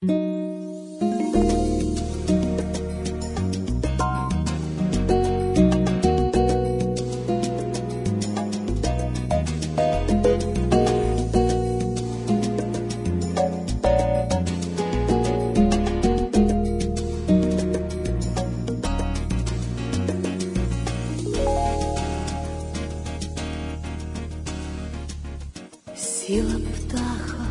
Сіла птаха,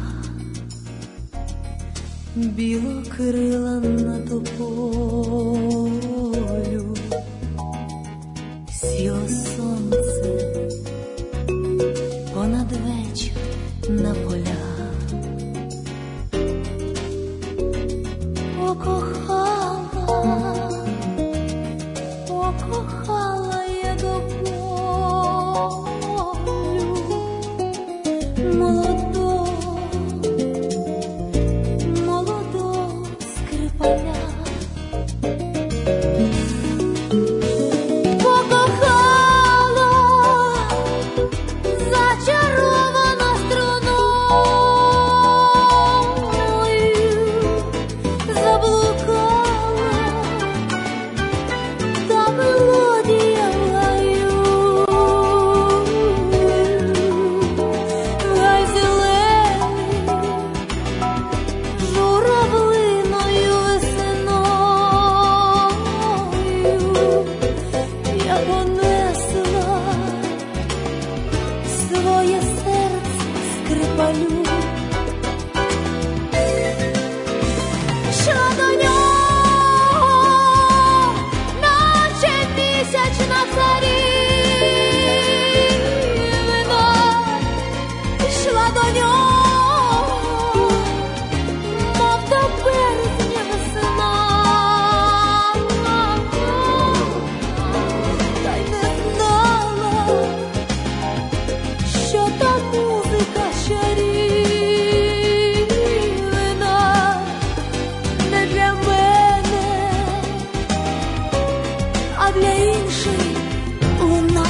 білокрила на тополю, сіло сонце понад вечір на поля. Покохала я до болю молодого скрипаля. Покохала зачарована струною, заблукала та мелодія в гаю. Гай зелений журавлиною весною я понесла своє серце скрипалю. Йшла до нього, наче місячна царівна, йшла до нього, мов до березня весна, та й не знала, що та музика чарівна не для мене, а для іншої луна.